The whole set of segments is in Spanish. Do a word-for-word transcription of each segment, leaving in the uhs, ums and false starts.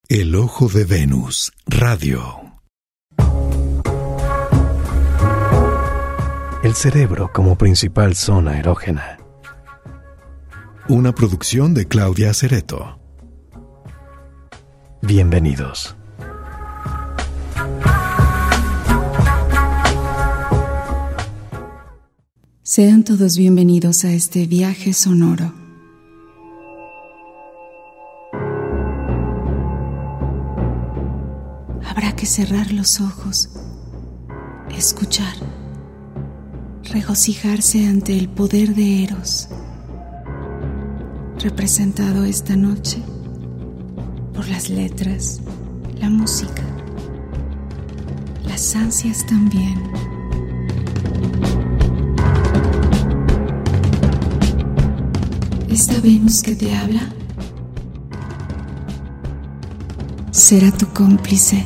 El Ojo de Venus, Radio. El cerebro como principal zona erógena. Una producción de Claudia Cereto. Bienvenidos. Sean todos bienvenidos a este viaje sonoro. Habrá que cerrar los ojos, escuchar, regocijarse ante el poder de Eros, representado esta noche por las letras, la música, las ansias también. ¿Esta Venus que te habla será tu cómplice?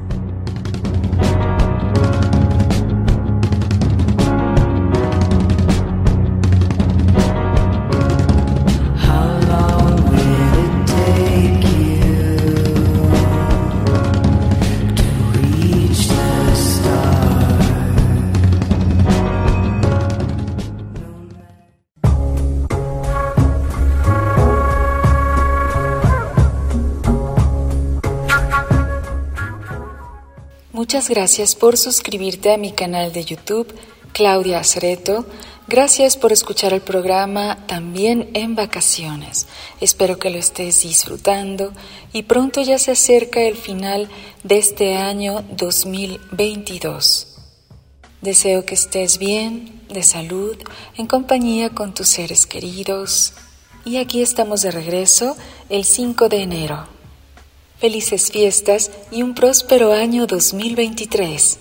Muchas gracias por suscribirte a mi canal de YouTube, Claudia Cereto. Gracias por escuchar el programa también en vacaciones. Espero que lo estés disfrutando y pronto ya se acerca el final de este año dos mil veintidós. Deseo que estés bien, de salud, en compañía con tus seres queridos. Y aquí estamos de regreso el cinco de enero. Felices fiestas y un próspero año dos mil veintitrés.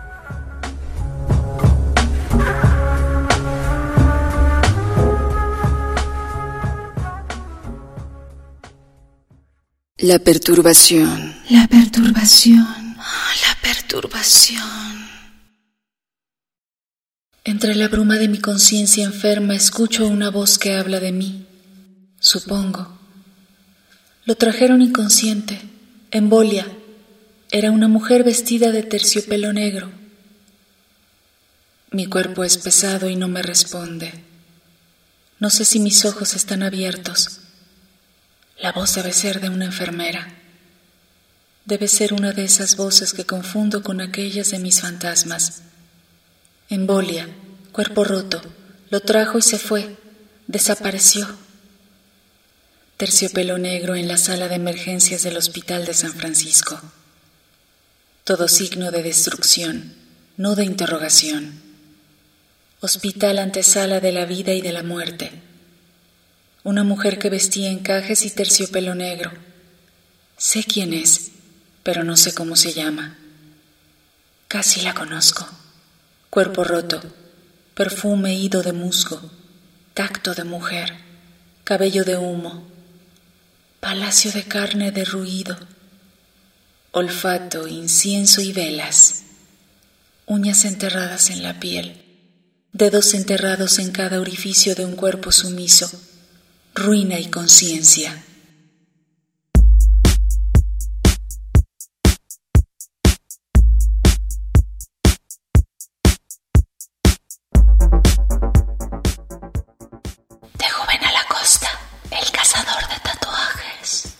La perturbación. La perturbación. La perturbación. Entre la bruma de mi conciencia enferma escucho una voz que habla de mí. Supongo. Lo trajeron inconsciente, embolia. Era una mujer vestida de terciopelo negro. Mi cuerpo es pesado y no me responde. No sé si mis ojos están abiertos. La voz debe ser de una enfermera. Debe ser una de esas voces que confundo con aquellas de mis fantasmas. Embolia, cuerpo roto, lo trajo y se fue, desapareció. Terciopelo negro en la sala de emergencias del Hospital de San Francisco. Todo signo de destrucción, no de interrogación. Hospital antesala de la vida y de la muerte. Una mujer que vestía encajes y terciopelo negro. Sé quién es, pero no sé cómo se llama. Casi la conozco. Cuerpo roto, perfume ido de musgo, tacto de mujer, cabello de humo. Palacio de carne derruido, olfato, incienso y velas, uñas enterradas en la piel, dedos enterrados en cada orificio de un cuerpo sumiso, ruina y conciencia. De joven a la costa, el cazador de tatuajes.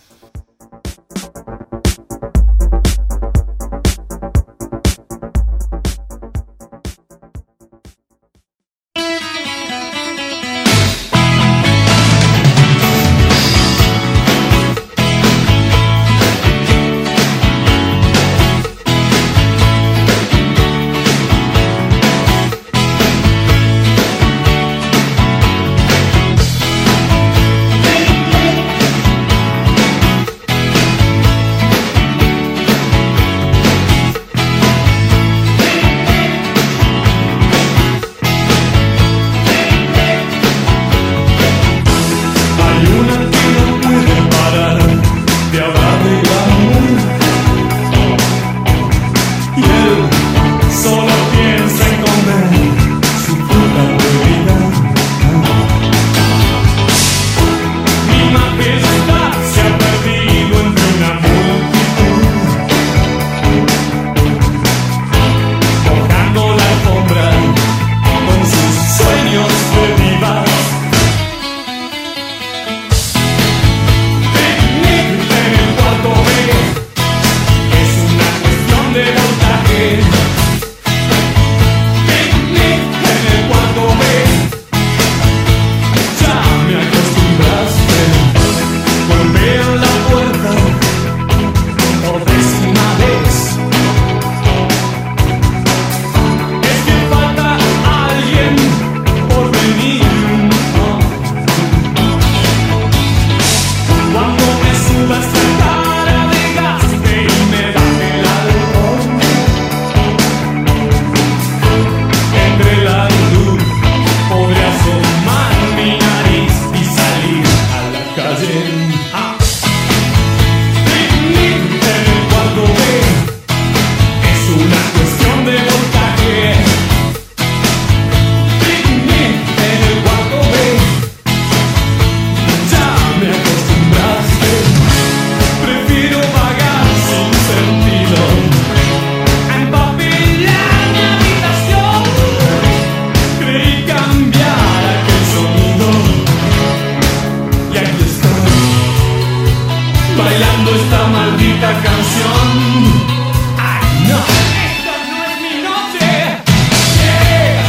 esta maldita canción. Ay, no, esta no es mi noche. Yeah.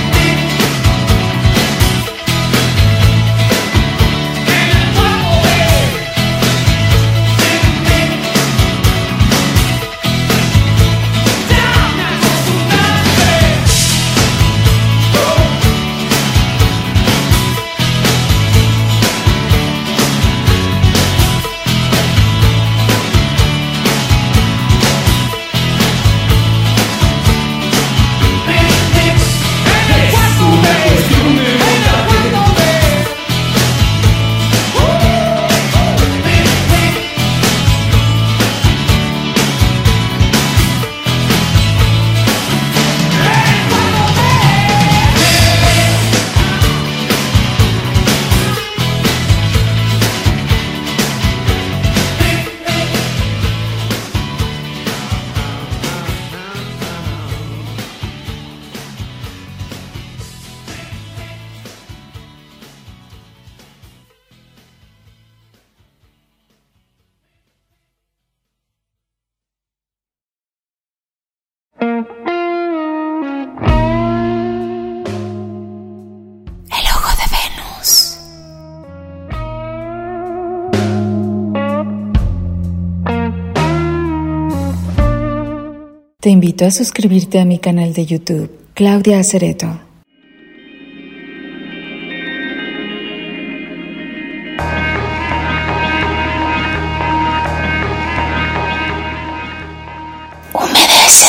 En el cuerpo de ya me acostumbraste. Oh. El ojo de Venus. Te invito a suscribirte a mi canal de YouTube, Claudia Acereto. Humedece.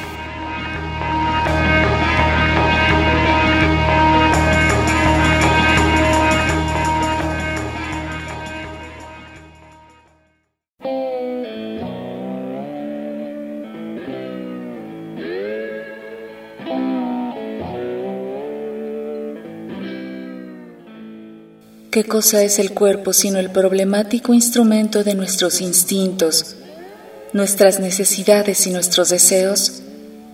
¿Qué cosa es el cuerpo sino el problemático instrumento de nuestros instintos, nuestras necesidades y nuestros deseos?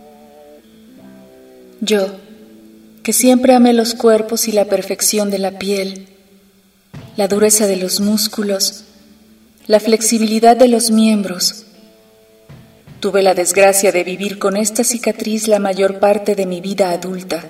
Yo, que siempre amé los cuerpos y la perfección de la piel, la dureza de los músculos, la flexibilidad de los miembros, tuve la desgracia de vivir con esta cicatriz la mayor parte de mi vida adulta.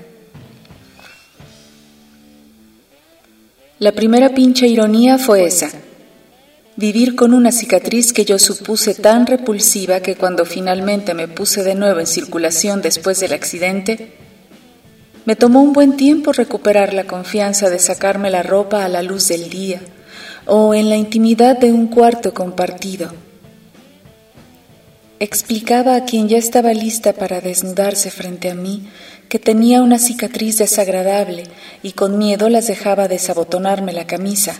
La primera pincha ironía fue esa, vivir con una cicatriz que yo supuse tan repulsiva que cuando finalmente me puse de nuevo en circulación después del accidente, me tomó un buen tiempo recuperar la confianza de sacarme la ropa a la luz del día o en la intimidad de un cuarto compartido. Explicaba a quien ya estaba lista para desnudarse frente a mí que tenía una cicatriz desagradable y con miedo las dejaba desabotonarme la camisa.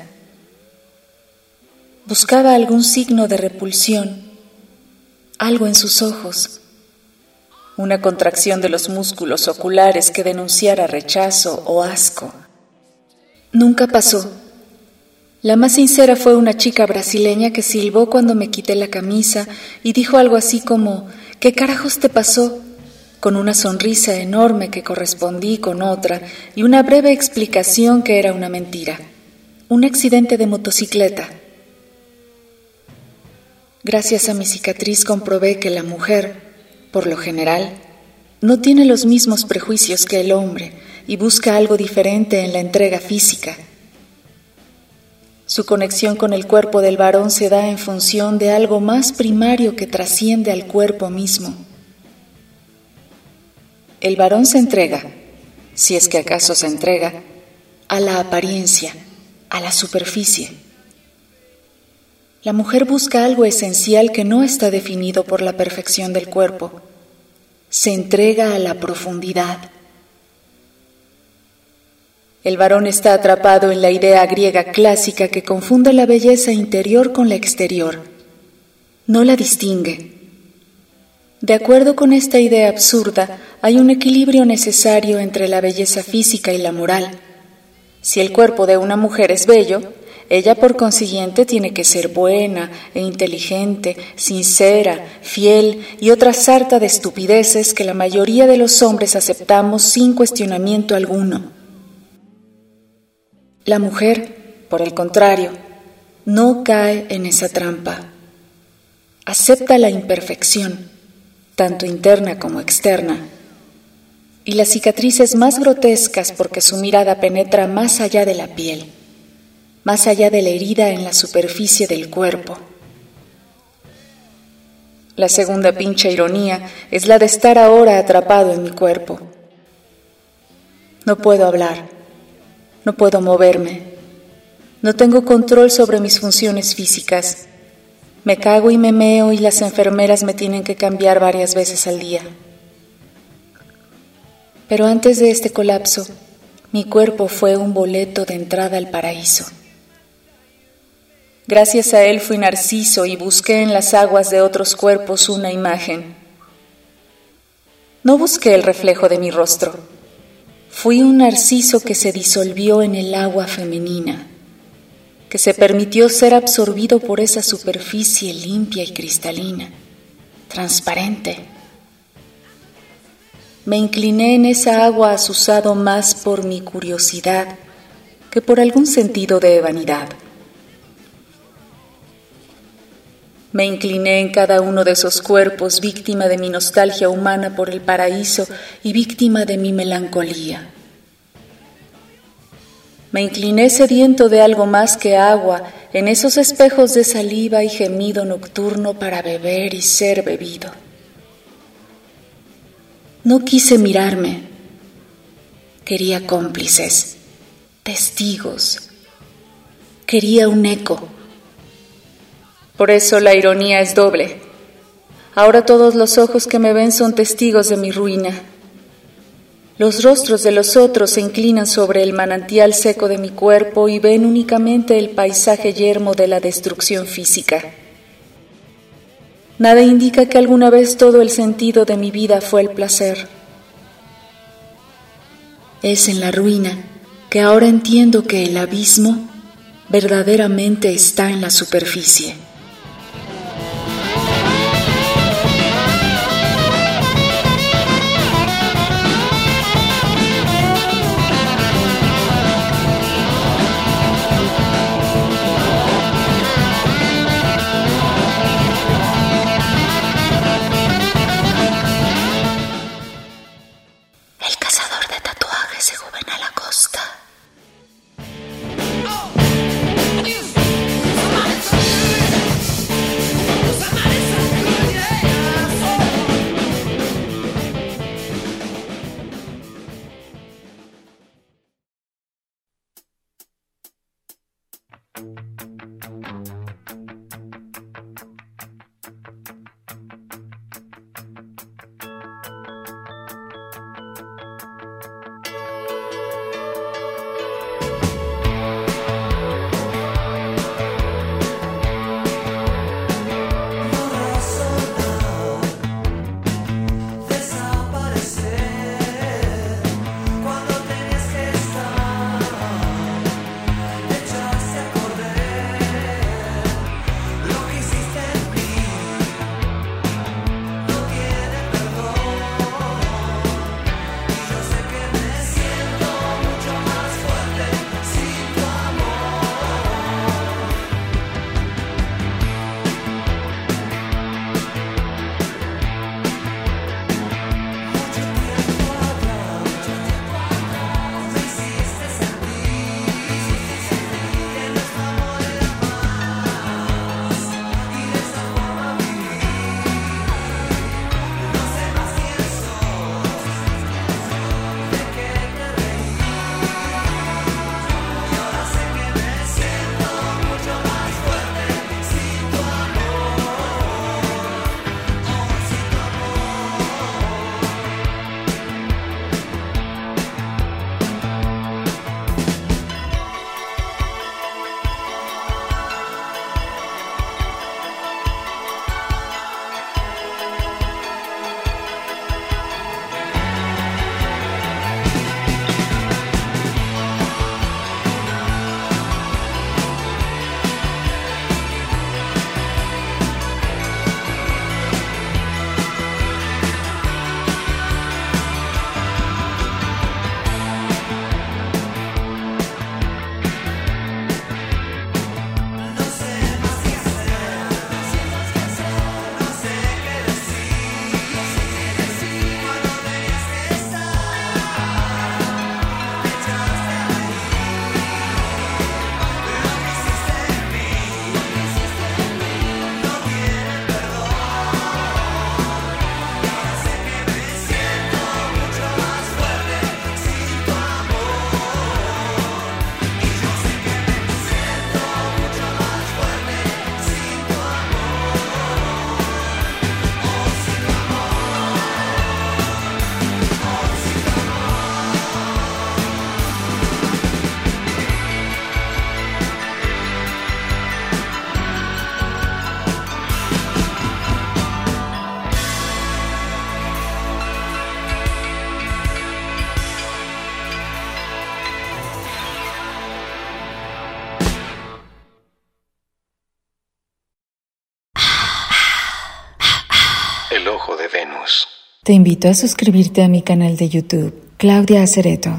Buscaba algún signo de repulsión, algo en sus ojos, una contracción de los músculos oculares que denunciara rechazo o asco. Nunca pasó. La más sincera fue una chica brasileña que silbó cuando me quité la camisa y dijo algo así como, ¿qué carajos te pasó?, con una sonrisa enorme que correspondí con otra y una breve explicación que era una mentira, un accidente de motocicleta. Gracias a mi cicatriz comprobé que la mujer, por lo general, no tiene los mismos prejuicios que el hombre y busca algo diferente en la entrega física. Su conexión con el cuerpo del varón se da en función de algo más primario que trasciende al cuerpo mismo. El varón se entrega, si es que acaso se entrega, a la apariencia, a la superficie. La mujer busca algo esencial que no está definido por la perfección del cuerpo. Se entrega a la profundidad. El varón está atrapado en la idea griega clásica que confunde la belleza interior con la exterior. No la distingue. De acuerdo con esta idea absurda, hay un equilibrio necesario entre la belleza física y la moral. Si el cuerpo de una mujer es bello, ella por consiguiente tiene que ser buena e inteligente, sincera, fiel y otra sarta de estupideces que la mayoría de los hombres aceptamos sin cuestionamiento alguno. La mujer, por el contrario, no cae en esa trampa. acepta la imperfección, tanto interna como externa, y las cicatrices más grotescas porque su mirada penetra más allá de la piel, más allá de la herida en la superficie del cuerpo. La segunda pincha ironía es la de estar ahora atrapado en mi cuerpo. No puedo hablar, no puedo moverme, no tengo control sobre mis funciones físicas. Me cago y me meo y las enfermeras me tienen que cambiar varias veces al día. Pero antes de este colapso, mi cuerpo fue un boleto de entrada al paraíso. Gracias a él fui Narciso y busqué en las aguas de otros cuerpos una imagen. No busqué el reflejo de mi rostro. Fui un narciso que se disolvió en el agua femenina, que se permitió ser absorbido por esa superficie limpia y cristalina, transparente. Me incliné en esa agua azuzado más por mi curiosidad que por algún sentido de vanidad. Me incliné en cada uno de esos cuerpos, víctima de mi nostalgia humana por el paraíso y víctima de mi melancolía. Me incliné sediento de algo más que agua en esos espejos de saliva y gemido nocturno para beber y ser bebido. No quise mirarme. Quería cómplices, testigos. Quería un eco. Por eso la ironía es doble. Ahora todos los ojos que me ven son testigos de mi ruina. Los rostros de los otros se inclinan sobre el manantial seco de mi cuerpo y ven únicamente el paisaje yermo de la destrucción física. Nada indica que alguna vez todo el sentido de mi vida fue el placer. Es en la ruina que ahora entiendo que el abismo verdaderamente está en la superficie. El ojo de Venus. Te invito a suscribirte a mi canal de YouTube, Claudia Acereto.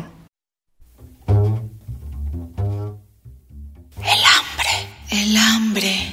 El hambre, el hambre.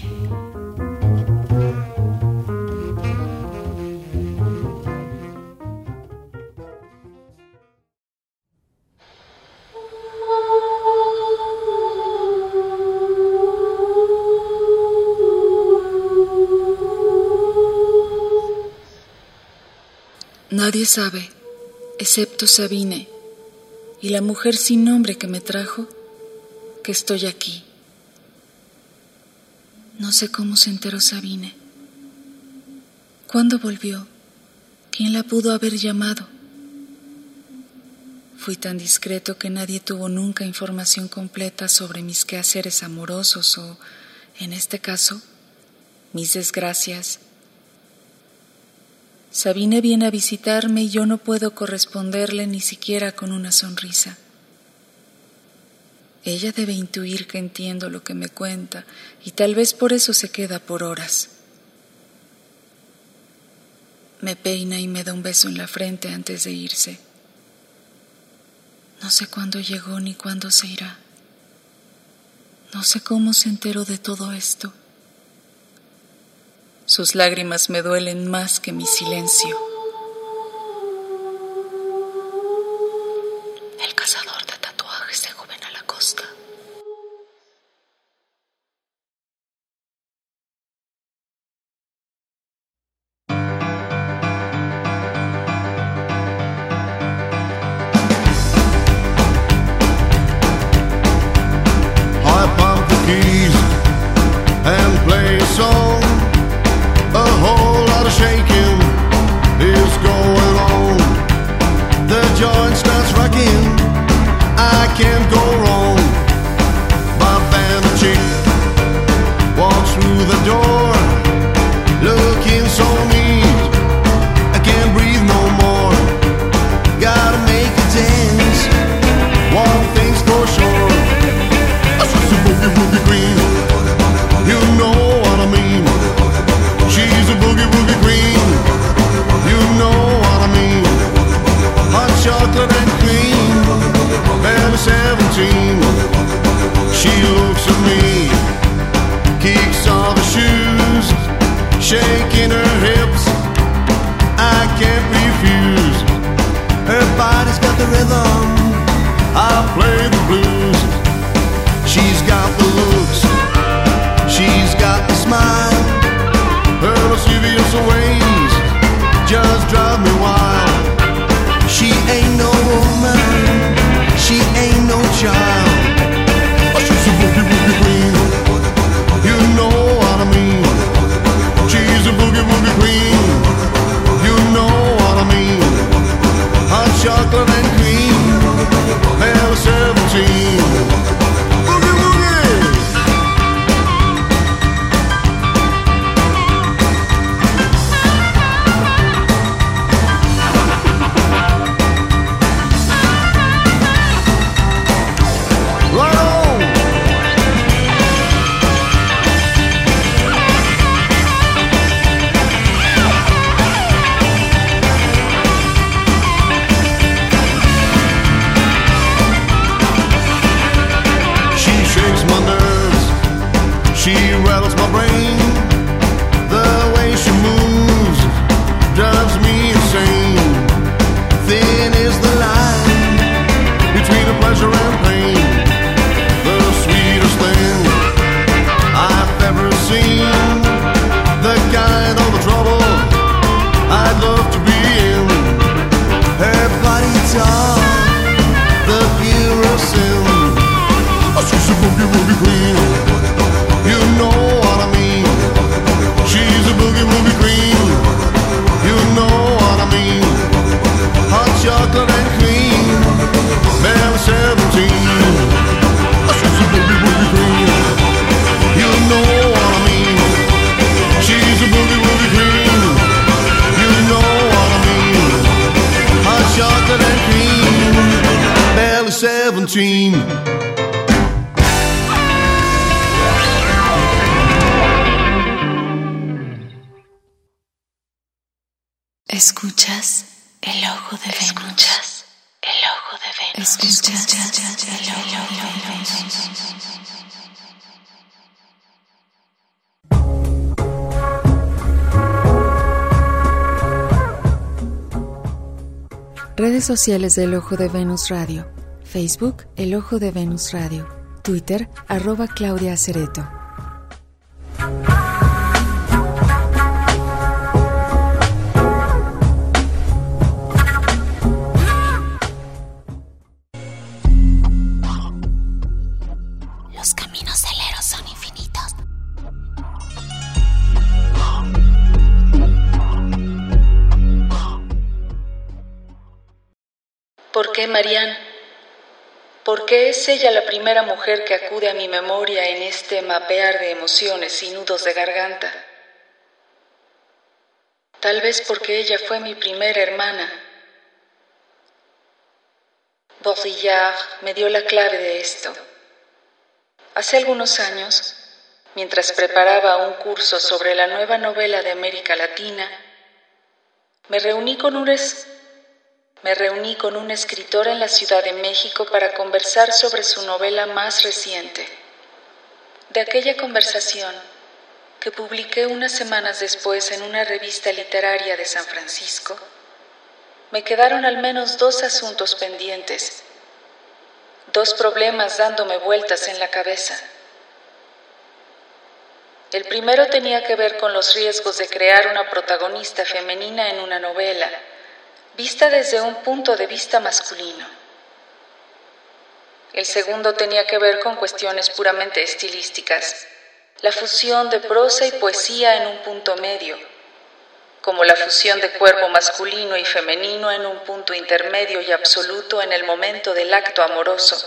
Nadie sabe, excepto Sabine y la mujer sin nombre que me trajo, que estoy aquí. No sé cómo se enteró Sabine. ¿Cuándo volvió? ¿Quién la pudo haber llamado? Fui tan discreto que nadie tuvo nunca información completa sobre mis quehaceres amorosos o, en este caso, mis desgracias. Sabine viene a visitarme y yo no puedo corresponderle ni siquiera con una sonrisa. Ella debe intuir que entiendo lo que me cuenta y tal vez por eso se queda por horas. Me peina y me da un beso en la frente antes de irse. No sé cuándo llegó ni cuándo se irá. No sé cómo se enteró de todo esto. Sus lágrimas me duelen más que mi silencio. El cazador de tatuajes de Juvenal Acosta. I pump the keys and play a song. A whole lot of shaking is going on. The joint starts rocking, I can't go wrong. My band of chick walks through the door, looking so neat, I can't breathe no more. Gotta make a dance, one thing's for sure. She's a boogie woogie queen, you know what I mean. She's a boogie woogie queen, you know what I mean. Hot chocolate and cream, barely seventeen. She looks at me, kicks off her shoes, shaking her hips, I can't refuse. Her body's got the rhythm, I play the blues. She's got the looks, she's got the smile. Her lascivious ways just drive me wild. She ain't no woman, she ain't no child. Oh, she's a boogie woogie queen, you know what I mean. She's a boogie woogie queen, you know what I mean. Hot chocolate and cream, barely seventeen. She rattles my brain, the way she moves drives me insane. Thin is the line between a pleasure and pain. The sweetest thing I've ever seen, the kind of the trouble I'd love to be in. Her body talk, the purest sin. Oh, she's a boogie woogie queen, you know what I mean. She's a boogie woogie queen, you know what I mean. Hot chocolate and cream, barely seventeen. Oh, she's a boogie woogie queen, you know what I mean. She's a boogie woogie queen, you know what I mean. Hot chocolate and cream, barely seventeen. Escuchas el ojo de Venus. Escuchas el ojo de Venus. Escuchas el ojo de Venus. Redes sociales del Ojo de Venus Radio. Facebook, El Ojo de Venus Radio. Twitter, arroba Claudia Acereto. Los caminos del Eros son infinitos. ¿Por qué Marianne? ¿Por qué es ella la primera mujer que acude a mi memoria en este mapear de emociones y nudos de garganta? Tal vez porque ella fue mi primera hermana. Baudrillard me dio la clave de esto. Hace algunos años, mientras preparaba un curso sobre la nueva novela de América Latina, me reuní con un es- me reuní con un escritor en la Ciudad de México para conversar sobre su novela más reciente. De aquella conversación, que publiqué unas semanas después en una revista literaria de San Francisco, me quedaron al menos dos asuntos pendientes, dos problemas dándome vueltas en la cabeza. El primero tenía que ver con los riesgos de crear una protagonista femenina en una novela, vista desde un punto de vista masculino. El segundo tenía que ver con cuestiones puramente estilísticas, la fusión de prosa y poesía en un punto medio, como la fusión de cuerpo masculino y femenino en un punto intermedio y absoluto en el momento del acto amoroso.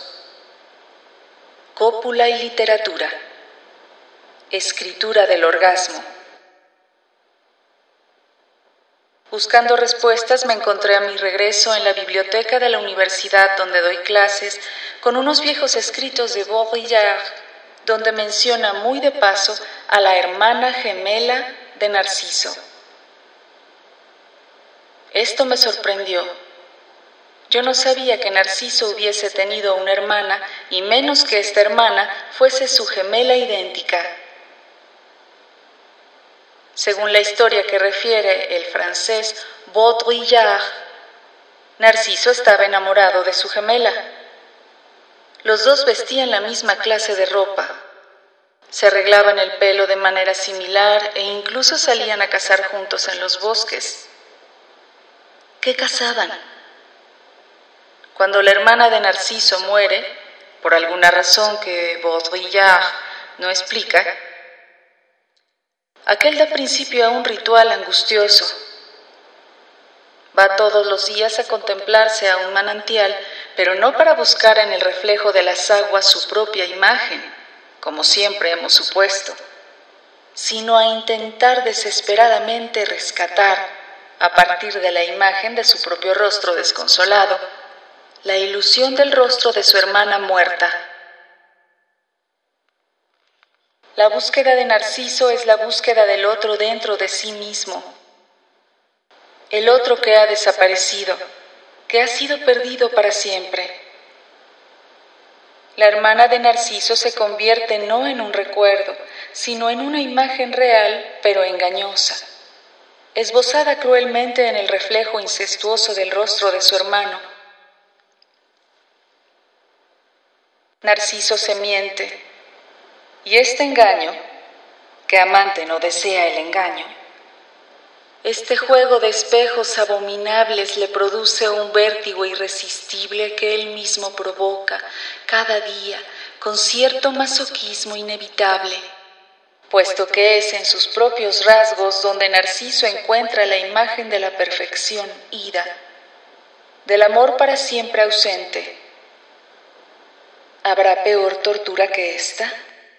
Cópula y literatura. Escritura del orgasmo. Buscando respuestas me encontré a mi regreso en la biblioteca de la universidad donde doy clases con unos viejos escritos de Baudrillard, donde menciona muy de paso a la hermana gemela de Narciso. Esto me sorprendió. Yo no sabía que Narciso hubiese tenido una hermana, y menos que esta hermana fuese su gemela idéntica. Según la historia que refiere el francés Baudrillard, Narciso estaba enamorado de su gemela. Los dos vestían la misma clase de ropa, se arreglaban el pelo de manera similar e incluso salían a cazar juntos en los bosques. ¿Qué cazaban? Cuando la hermana de Narciso muere, por alguna razón que Baudrillard no explica, aquel da principio a un ritual angustioso. Va todos los días a contemplarse a un manantial, pero no para buscar en el reflejo de las aguas su propia imagen, como siempre hemos supuesto, sino a intentar desesperadamente rescatar, a partir de la imagen de su propio rostro desconsolado, la ilusión del rostro de su hermana muerta. La búsqueda de Narciso es la búsqueda del otro dentro de sí mismo. El otro que ha desaparecido, que ha sido perdido para siempre. La hermana de Narciso se convierte no en un recuerdo, sino en una imagen real, pero engañosa, esbozada cruelmente en el reflejo incestuoso del rostro de su hermano. Narciso se miente, y este engaño, que amante no desea el engaño, este juego de espejos abominables le produce un vértigo irresistible que él mismo provoca cada día con cierto masoquismo inevitable, puesto que es en sus propios rasgos donde Narciso encuentra la imagen de la perfección ida, del amor para siempre ausente. ¿Habrá peor tortura que esta?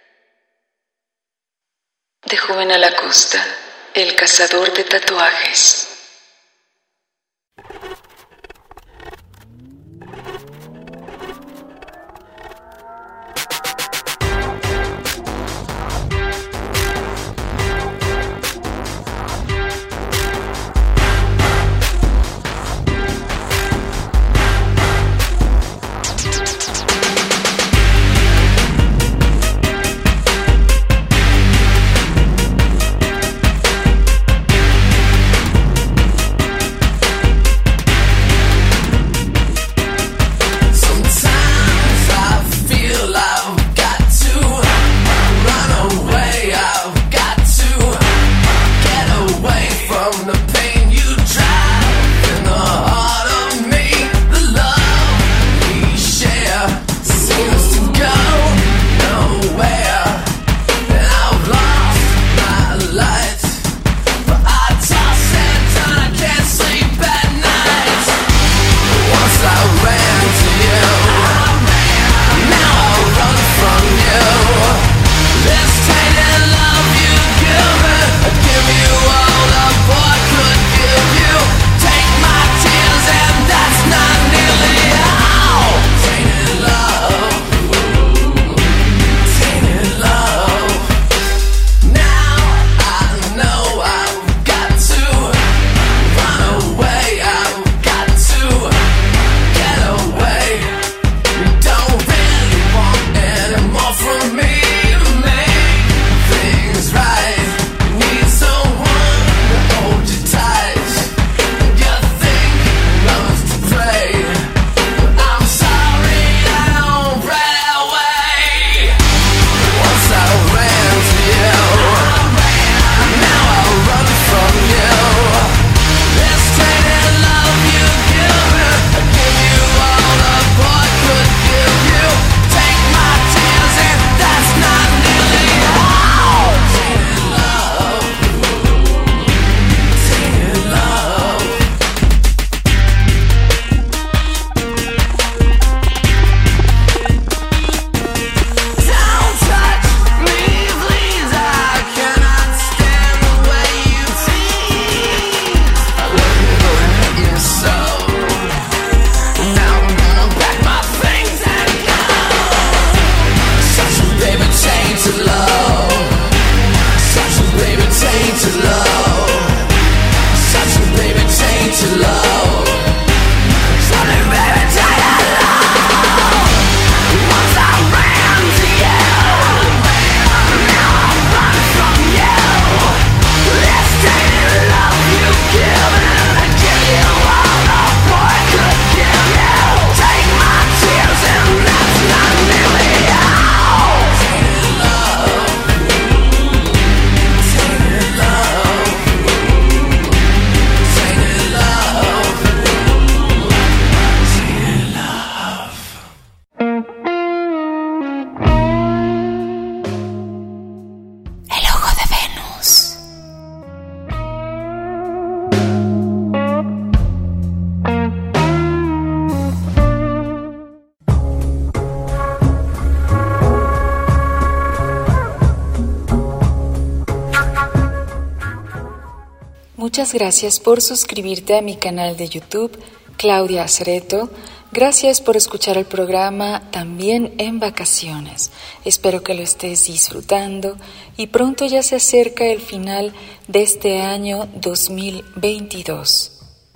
De Juvenal Acosta, el cazador de tatuajes. Muchas gracias por suscribirte a mi canal de YouTube, Claudia Acereto. Gracias por escuchar el programa también en vacaciones. Espero que lo estés disfrutando y pronto ya se acerca el final de este año dos mil veintidós.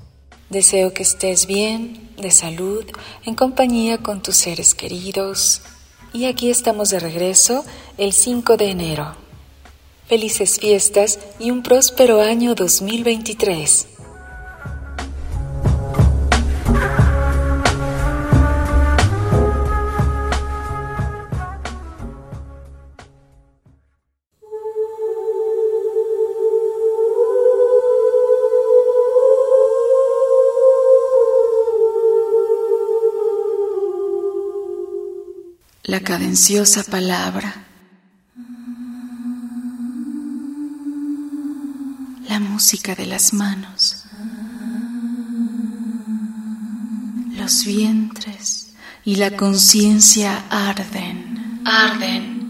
Deseo que estés bien, de salud, en compañía con tus seres queridos. Y aquí estamos de regreso el cinco de enero. Felices fiestas y un próspero año dos mil veintitrés. La cadenciosa palabra, la música de las manos, los vientres y la conciencia arden, arden.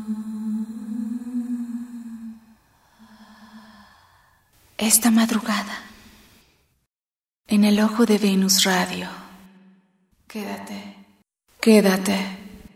Esta madrugada, en el Ojo de Venus Radio, quédate, quédate.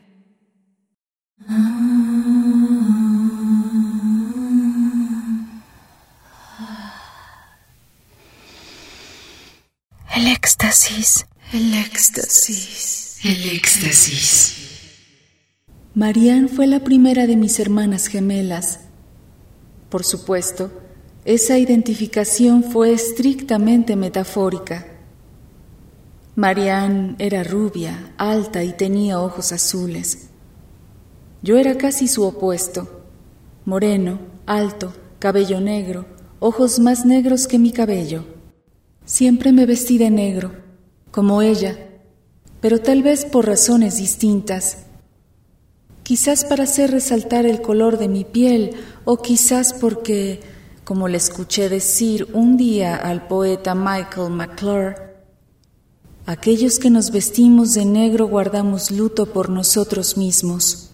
El éxtasis, el éxtasis, El éxtasis. Marianne fue la primera de mis hermanas gemelas. Por supuesto, esa identificación fue estrictamente metafórica. Marianne era rubia, alta y tenía ojos azules. Yo era casi su opuesto, moreno, alto, cabello negro, ojos más negros que mi cabello. Siempre me vestí de negro, como ella, pero tal vez por razones distintas. Quizás para hacer resaltar el color de mi piel, o quizás porque, como le escuché decir un día al poeta Michael McClure, aquellos que nos vestimos de negro guardamos luto por nosotros mismos.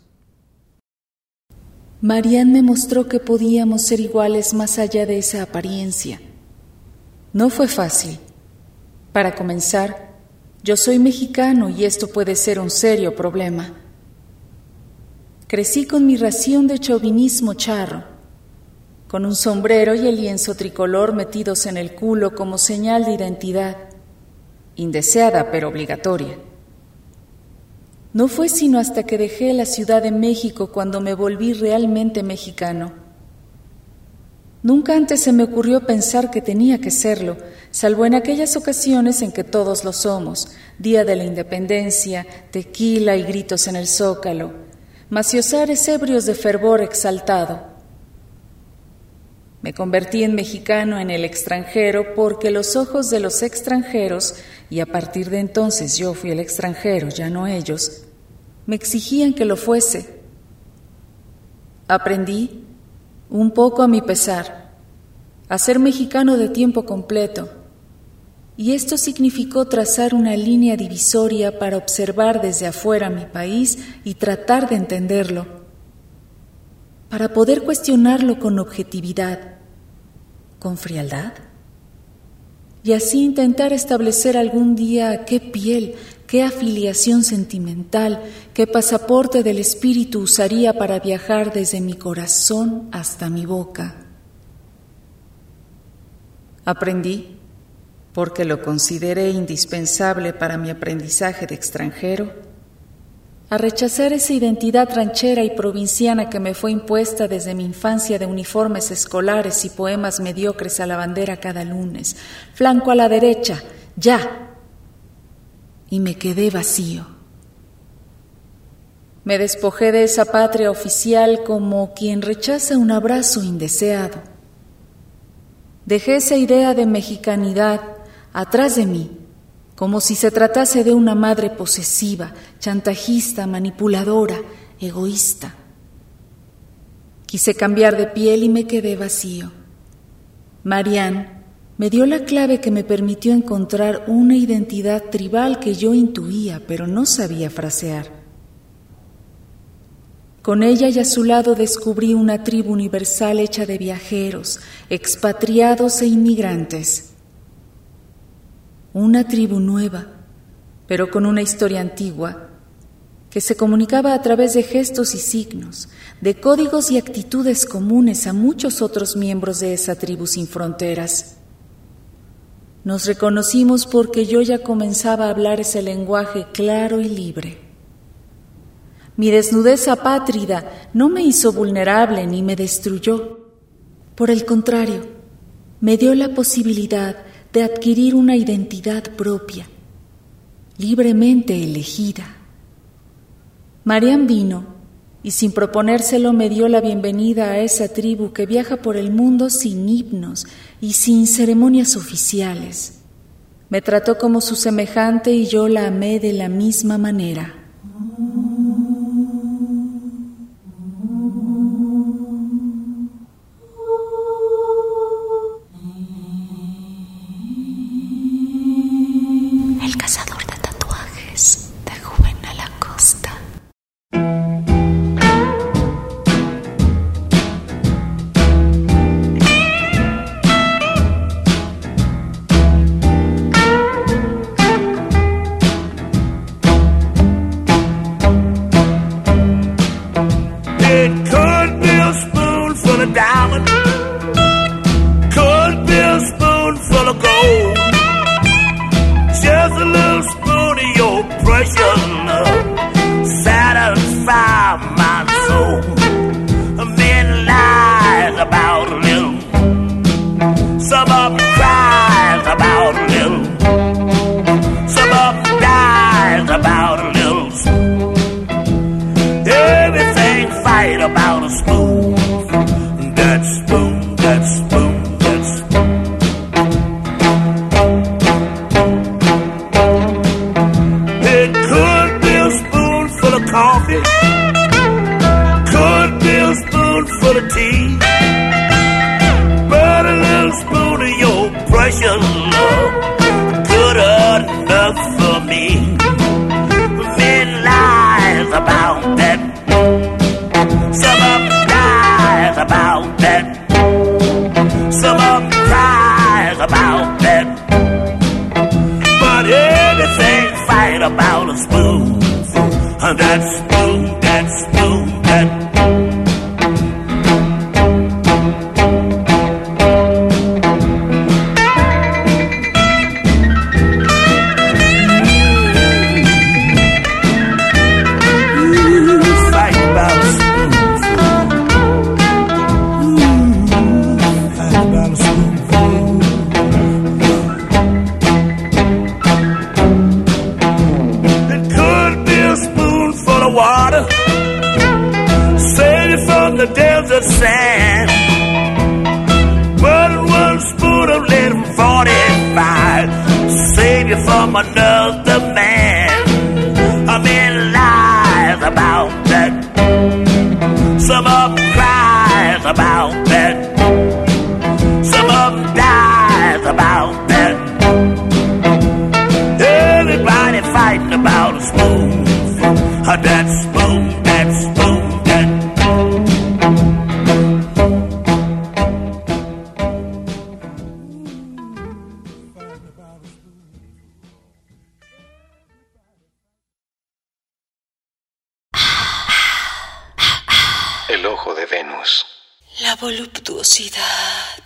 Marianne me mostró que podíamos ser iguales más allá de esa apariencia. No fue fácil. Para comenzar, yo soy mexicano y esto puede ser un serio problema. Crecí con mi ración de chauvinismo charro, con un sombrero y el lienzo tricolor metidos en el culo como señal de identidad, indeseada pero obligatoria. No fue sino hasta que dejé la Ciudad de México cuando me volví realmente mexicano. Nunca antes se me ocurrió pensar que tenía que serlo, salvo en aquellas ocasiones en que todos lo somos, Día de la Independencia, tequila y gritos en el Zócalo, maciosares ebrios de fervor exaltado. Me convertí en mexicano en el extranjero porque los ojos de los extranjeros, y a partir de entonces yo fui el extranjero, ya no ellos, me exigían que lo fuese. Aprendí, un poco a mi pesar, a ser mexicano de tiempo completo, y esto significó trazar una línea divisoria para observar desde afuera mi país y tratar de entenderlo, para poder cuestionarlo con objetividad, con frialdad, y así intentar establecer algún día qué piel, qué afiliación sentimental, qué pasaporte del espíritu usaría para viajar desde mi corazón hasta mi boca. Aprendí, porque lo consideré indispensable para mi aprendizaje de extranjero, a rechazar esa identidad ranchera y provinciana que me fue impuesta desde mi infancia de uniformes escolares y poemas mediocres a la bandera cada lunes, flanco a la derecha, ya, y me quedé vacío. Me despojé de esa patria oficial como quien rechaza un abrazo indeseado. Dejé esa idea de mexicanidad atrás de mí, como si se tratase de una madre posesiva, chantajista, manipuladora, egoísta. Quise cambiar de piel y me quedé vacío. Marianne me dio la clave que me permitió encontrar una identidad tribal que yo intuía, pero no sabía frasear. Con ella y a su lado descubrí una tribu universal hecha de viajeros, expatriados e inmigrantes. Una tribu nueva, pero con una historia antigua, que se comunicaba a través de gestos y signos, de códigos y actitudes comunes a muchos otros miembros de esa tribu sin fronteras. Nos reconocimos porque yo ya comenzaba a hablar ese lenguaje claro y libre. Mi desnudez apátrida no me hizo vulnerable ni me destruyó. Por el contrario, me dio la posibilidad de adquirir una identidad propia, libremente elegida. Marianne vino y sin proponérselo me dio la bienvenida a esa tribu que viaja por el mundo sin himnos y sin ceremonias oficiales. Me trató como su semejante y yo la amé de la misma manera. El cazador de tatuajes de Juvenal Acosta. It could be a spoonful of diamond, could be a spoonful of gold. Just a little spoon of your precious love, satisfy my soul. Men lies about a little, some of them cries about a little, some of them dies about a little. Everything fight about a spoon, that spoon, that spoon, that precious love, good enough for me. Men lies about that, some of them dies about that, some of them cries about that, but everything's fine about a spoonful, and that spoon, that spoon, that the desert sand, but one spoon of little forty-five save you from another man. I mean lies about that, some of them cries about that, some of them dies about that. Everybody fighting about a spoon, that spoon, that spoon, that El ojo de Venus. La voluptuosidad.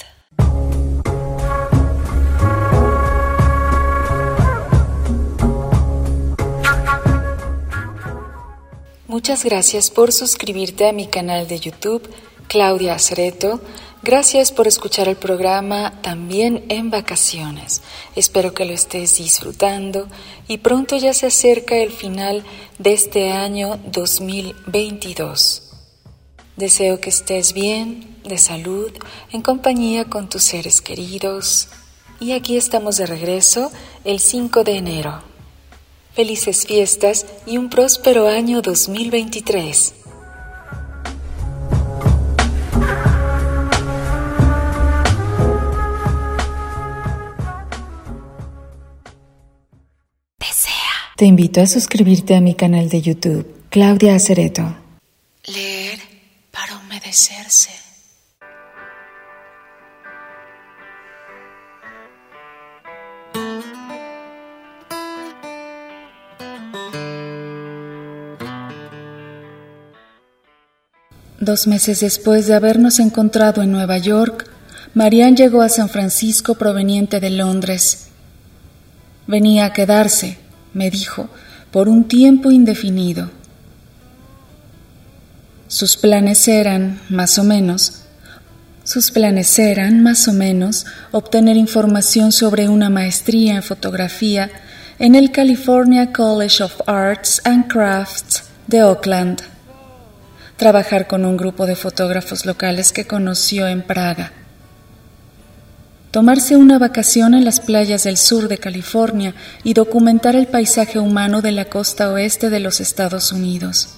Muchas gracias por suscribirte a mi canal de YouTube, Claudia Acereto. Gracias por escuchar el programa también en vacaciones. Espero que lo estés disfrutando y pronto ya se acerca el final de este año dos mil veintidós. Deseo que estés bien, de salud, en compañía con tus seres queridos. Y aquí estamos de regreso el cinco de enero. Felices fiestas y un próspero año dos mil veintitrés. Te invito a suscribirte a mi canal de YouTube, Claudia Acereto. Leer para humedecerse. Dos meses después de habernos encontrado en Nueva York, Marianne llegó a San Francisco proveniente de Londres. Venía a quedarse, me dijo, por un tiempo indefinido. Sus planes eran, más o menos, sus planes eran, más o menos, obtener información sobre una maestría en fotografía en el California College of Arts and Crafts de Oakland, trabajar con un grupo de fotógrafos locales que conoció en Praga, tomarse una vacación en las playas del sur de California y documentar el paisaje humano de la costa oeste de los Estados Unidos.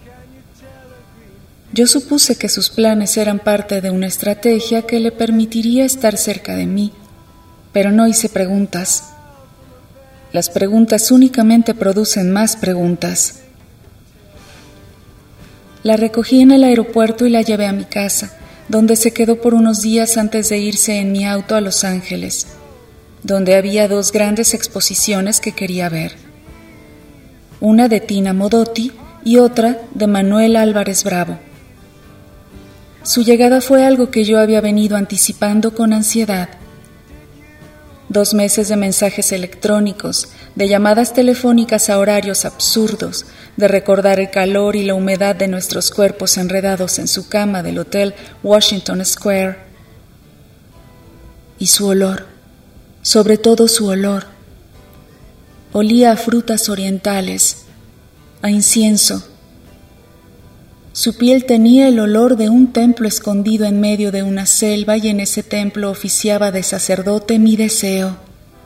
Yo supuse que sus planes eran parte de una estrategia que le permitiría estar cerca de mí, pero no hice preguntas. Las preguntas únicamente producen más preguntas. La recogí en el aeropuerto y la llevé a mi casa, donde se quedó por unos días antes de irse en mi auto a Los Ángeles, donde había dos grandes exposiciones que quería ver. Una de Tina Modotti y otra de Manuel Álvarez Bravo. Su llegada fue algo que yo había venido anticipando con ansiedad. Dos meses de mensajes electrónicos, de llamadas telefónicas a horarios absurdos, de recordar el calor y la humedad de nuestros cuerpos enredados en su cama del hotel Washington Square. Y su olor, sobre todo su olor. Olía a frutas orientales, a incienso. Su piel tenía el olor de un templo escondido en medio de una selva y en ese templo oficiaba de sacerdote mi deseo.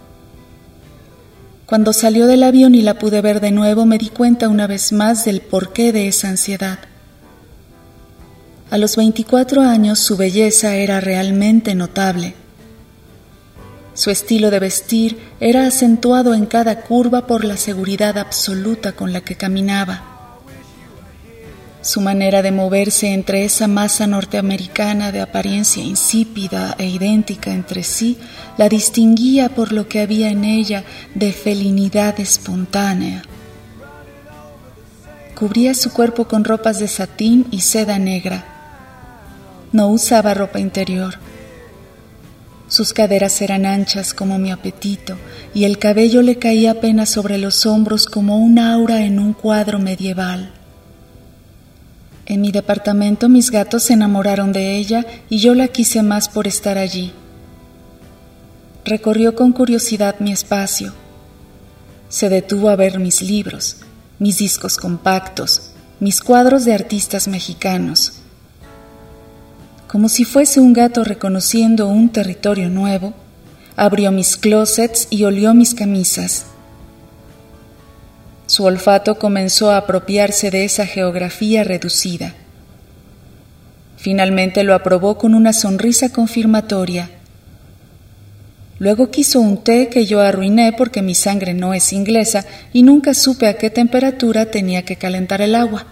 Cuando salió del avión y la pude ver de nuevo, me di cuenta una vez más del porqué de esa ansiedad. A los veinticuatro años su belleza era realmente notable. Su estilo de vestir era acentuado en cada curva por la seguridad absoluta con la que caminaba. Su manera de moverse entre esa masa norteamericana de apariencia insípida e idéntica entre sí la distinguía por lo que había en ella de felinidad espontánea. Cubría su cuerpo con ropas de satín y seda negra. No usaba ropa interior. Sus caderas eran anchas como mi apetito y el cabello le caía apenas sobre los hombros como un aura en un cuadro medieval. En mi departamento mis gatos se enamoraron de ella y yo la quise más por estar allí. Recorrió con curiosidad mi espacio. Se detuvo a ver mis libros, mis discos compactos, mis cuadros de artistas mexicanos. Como si fuese un gato reconociendo un territorio nuevo, abrió mis closets y olió mis camisas. Su olfato comenzó a apropiarse de esa geografía reducida. Finalmente lo aprobó con una sonrisa confirmatoria. Luego quiso un té que yo arruiné porque mi sangre no es inglesa y nunca supe a qué temperatura tenía que calentar el agua.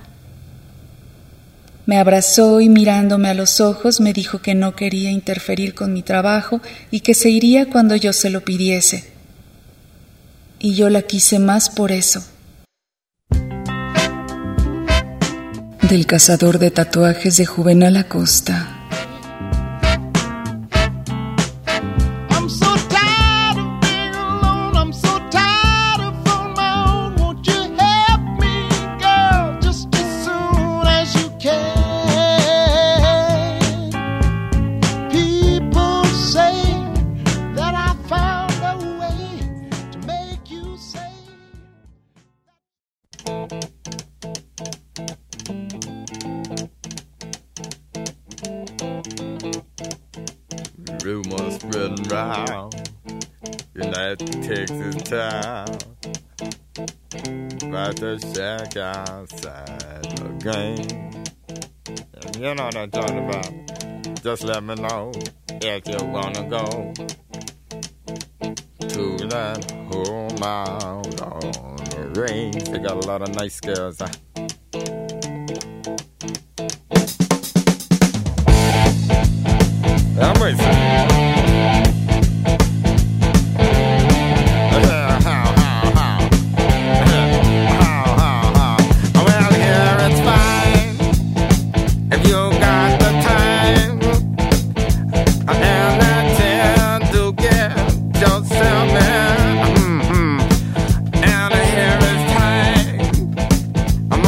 Me abrazó y mirándome a los ojos me dijo que no quería interferir con mi trabajo y que se iría cuando yo se lo pidiese. Y yo la quise más por eso. Del cazador de tatuajes de Juvenal Acosta. Rumors spreading round United Texas town about the shack outside the game. And you know what I'm talking about. Just let me know if you wanna go to that home out on the range. They got a lot of nice girls. Huh? I'm racing. I'm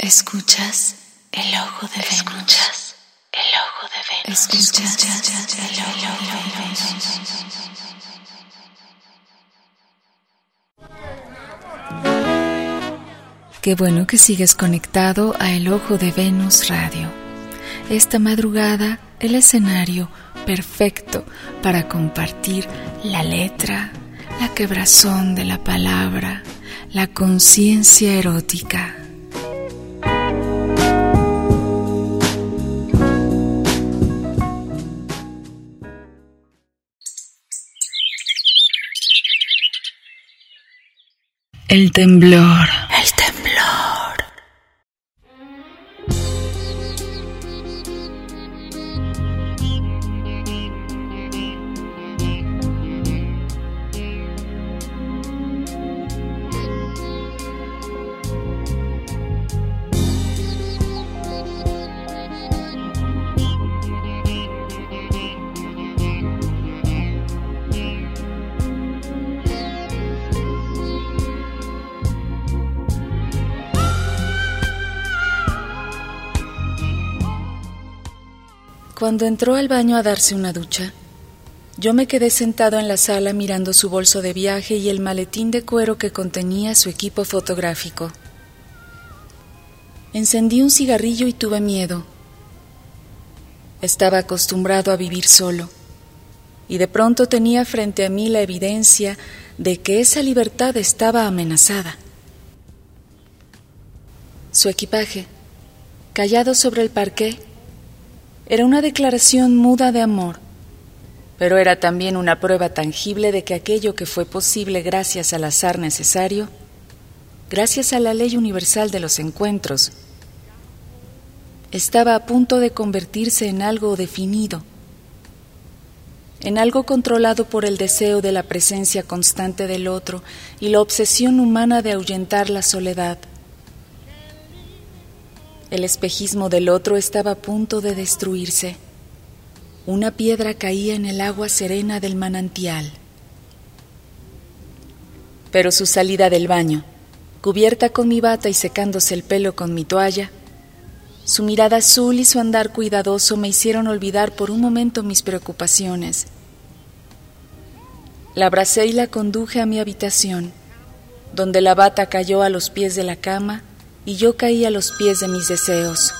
Escuchas el ojo de Venus. Escuchas el ojo de Venus. Escuchas el ojo de Venus. Qué bueno que sigues conectado a El Ojo de Venus Radio. Esta madrugada, el escenario perfecto para compartir la letra, la quebrazón de la palabra, la conciencia erótica. El temblor. El temblor. Cuando entró al baño a darse una ducha, yo me quedé sentado en la sala mirando su bolso de viaje y el maletín de cuero que contenía su equipo fotográfico. Encendí un cigarrillo y tuve miedo. Estaba acostumbrado a vivir solo, y de pronto tenía frente a mí la evidencia de que esa libertad estaba amenazada. Su equipaje, callado sobre el parqué, era una declaración muda de amor, pero era también una prueba tangible de que aquello que fue posible gracias al azar necesario, gracias a la ley universal de los encuentros, estaba a punto de convertirse en algo definido, en algo controlado por el deseo de la presencia constante del otro y la obsesión humana de ahuyentar la soledad. El espejismo del otro estaba a punto de destruirse. Una piedra caía en el agua serena del manantial. Pero su salida del baño, cubierta con mi bata y secándose el pelo con mi toalla, su mirada azul y su andar cuidadoso me hicieron olvidar por un momento mis preocupaciones. La abracé y la conduje a mi habitación, donde la bata cayó a los pies de la cama y yo caí a los pies de mis deseos.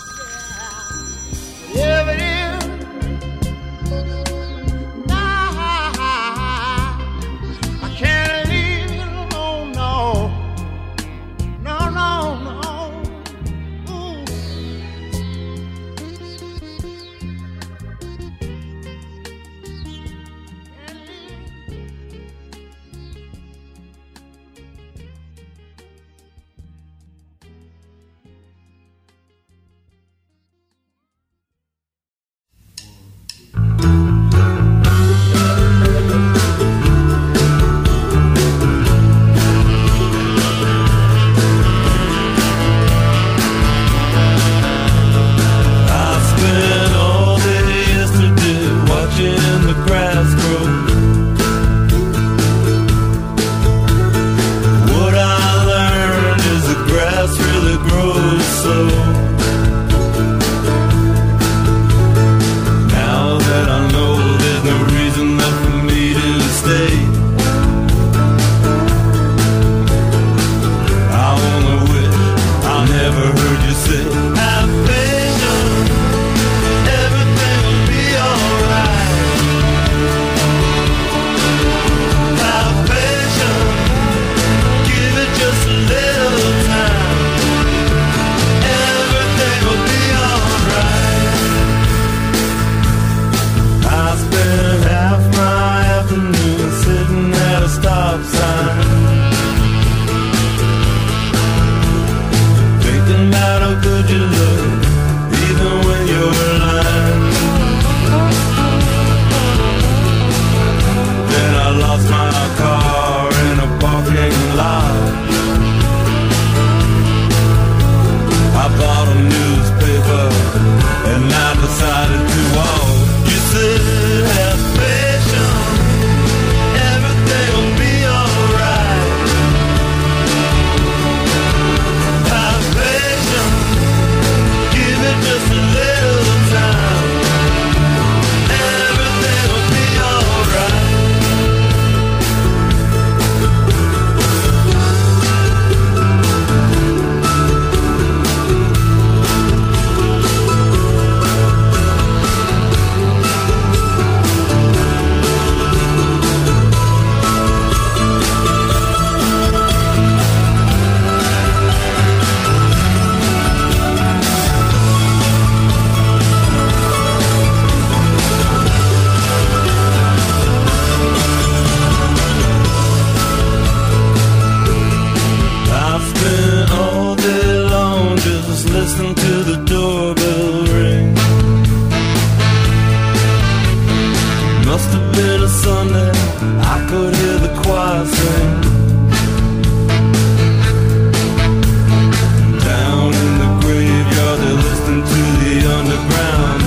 ground.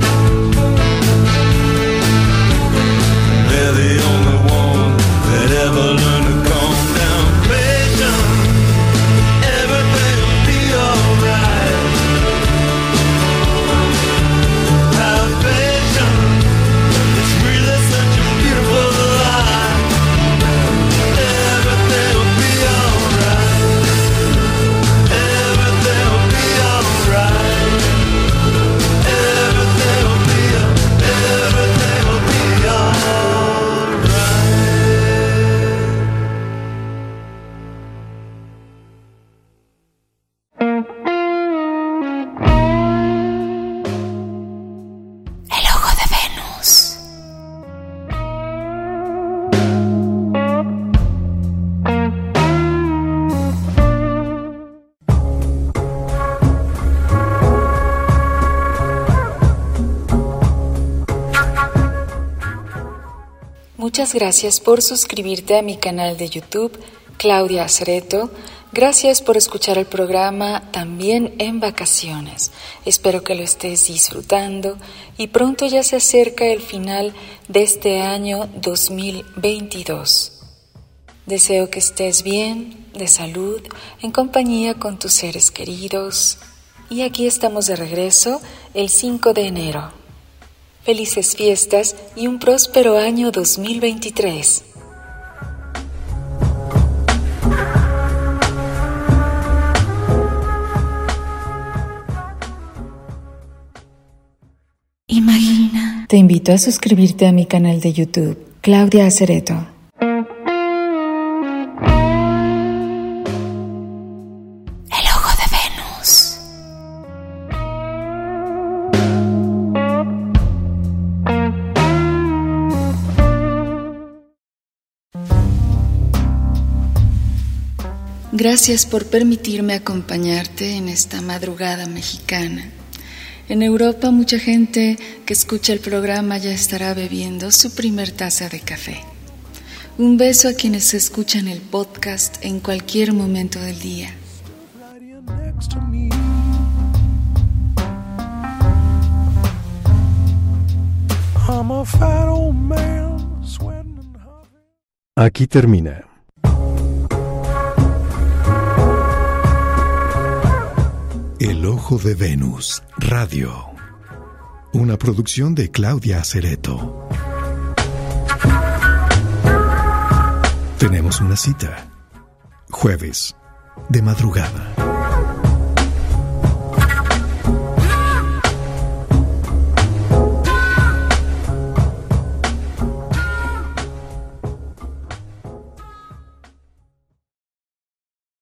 They're the only one that ever learned to calm down. Patience, everything will be alright. Have patience, it's really such a beautiful life. Everything will be alright. Everything will be alright. Everything will be, everything will be alright. El ojo de Venus. Muchas gracias por suscribirte a mi canal de YouTube, Claudia Acereto. Gracias por escuchar el programa también en vacaciones. Espero que lo estés disfrutando y pronto ya se acerca el final de este año dos mil veintidós. Deseo que estés bien, de salud, en compañía con tus seres queridos. Y aquí estamos de regreso el cinco de enero. Felices fiestas y un próspero año dos mil veintitrés. Imagina. Te invito a suscribirte a mi canal de YouTube, Claudia Acereto. El ojo de Venus. Gracias por permitirme acompañarte en esta madrugada mexicana. En Europa, mucha gente que escucha el programa ya estará bebiendo su primer taza de café. Un beso a quienes escuchan el podcast en cualquier momento del día. Aquí termina El Ojo de Venus Radio, una producción de Claudia Acereto. Tenemos una cita, jueves, de madrugada.